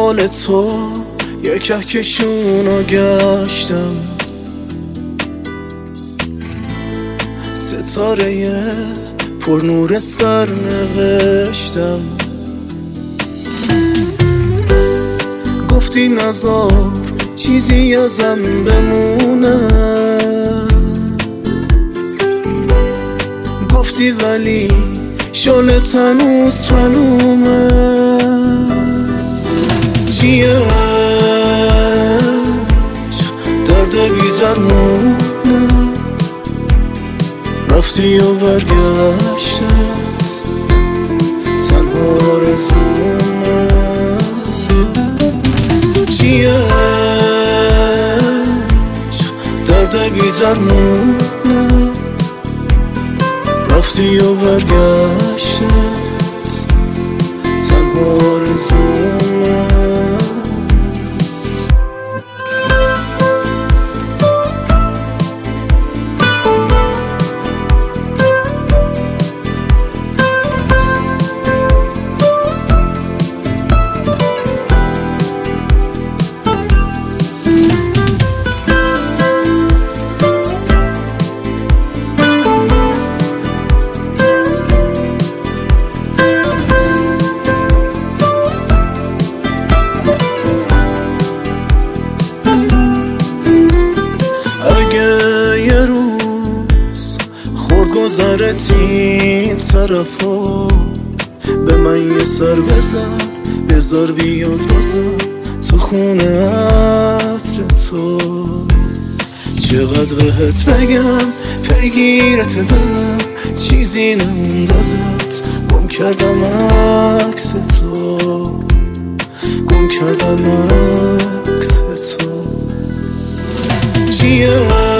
دنبال تو یه کهکشونو گشتم، ستاره پر نور سر نوشتم. گفتی نذار چیزی ازم بمونه، گفتی ولی شعله هنوز پنومه. چیه درد بی درمونه، رفتی و برگشتت تنها آرزومه. چیه درد بی درمونه، رفتی و برگشتت تنها آرزومه. گذرت این طرفا به من یه سر بزن، بذار بیاد بازم تو خونه عطر تو. چقدر بهت بگم پیگیرت زنم، چیزی نموندازت. گم کردم عکس تو، گم کردم عکس تو. چیه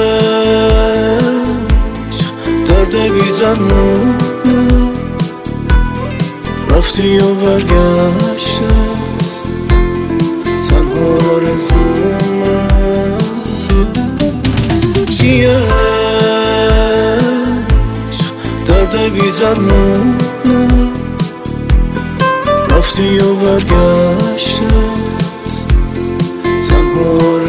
درد بی درمونه، رفتی و برگشتت تنها آرزومه. چیه درد بی درمونه، رفتی و برگشتت تنها آرزومه.